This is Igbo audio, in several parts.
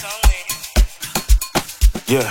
Yeah.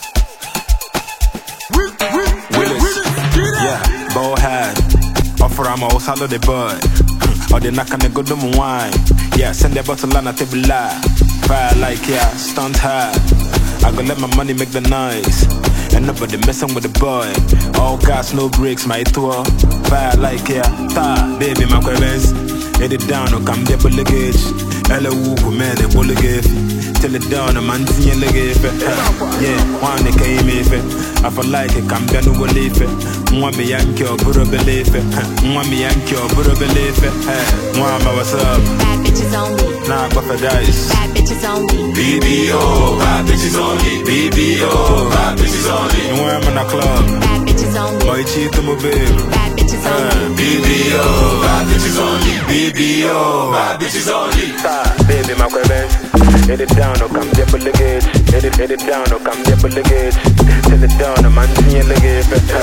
Willis. Yeah. Ball head. Offer I'm all salad the bird. Or the knock on the good wine. Yeah, send the bottle on a table live. Fire like yeah, stunt hard. I go let my money make the noise. And nobody messing with the boy. All gas, no brakes, my tour. Fire like yeah, ta, baby, my queens. Hit it down, or come there, bullet gauge. Hello, man, a bullet gauge. Till it down, a man, see a leg. Yeah, one they came if it. I feel like it, come down to believe it. Mwah me yankee or Buru believe it. Mwah me yankee or Buru believe it. Mwah, what's up? Bad bitches only. Nah, Buffett dice. Bad bitches only. BBO, bad bitches only. BBO, bad bitches only. And where I'm in a club. Bad bitches only. Boy, cheat to my baby. Bad bitches only. BBO, bad bitches only. BBO, bad bitches only. Baby, my queens. Hit it down, or come there, bullet gauge. Hit it down, or come there, bullet gauge. Till it down, a man, see a leg.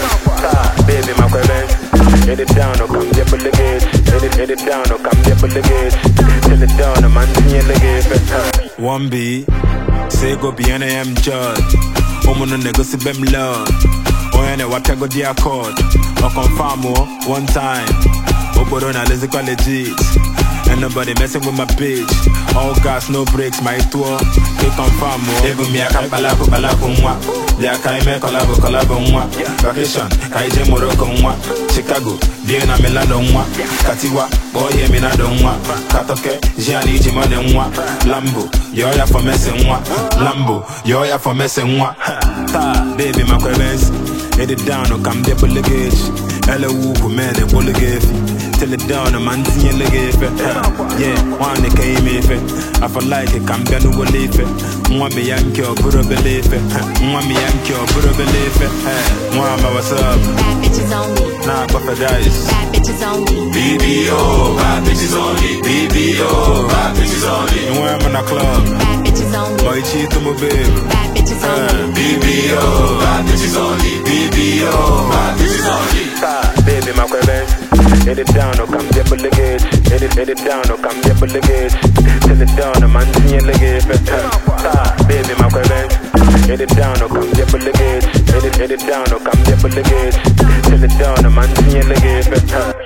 Baby, my queens. Hit it down, or come there, bullet gauge. Hit it down, or come there, bullet gauge. Till it down, a man, see a leg. 1B, say go be an AM judge. Woman on the go see them love. Oh, and what I go the accord. Or confirm one time. Oborona, let's go legit. And nobody messing with my bitch. All gas, no brakes, my tour. They confirm more. They go me a balabu mwa. They a kaime collabo mwa. Vacation, kaije Morocco mwa. Chicago, Vienna, Milano mwa. Katiwa, boy Minado mwa. Katoke, Gianni Jimone mwa. Lambo, yoya for messing mwa. Lambo, yoya for messing mwa. Ta, baby, my queens. Hit it down, or come there, bullet gauge. Hello, man, a bullet gauge. Till it down, a man, see a leg. Yeah, one they came if it. I feel like it, come down to believe it. Mwah me yankee or Buru believe it. Mwah me yankee or Buru believe it. Mwah, what's up? Bad bitches only. Nah, Buffett dice. Bad bitches only. BBO, bad bitches only. BBO, bad bitches only. And where I'm in a club. Bad bitches only. Boy, cheat to my baby. Bad bitches only. BBO, bad bitches only. BBO, bad bitches only. Baby, my queens. Hit it down, or come there, bullet gauge. Hit it down, or come there, bullet gauge. Till it down, a man, see a leg. Baby, my queens. Hit it down, or come there, bullet gauge. Hit it down, or come there, bullet gauge. Till it down, a man, see a leg.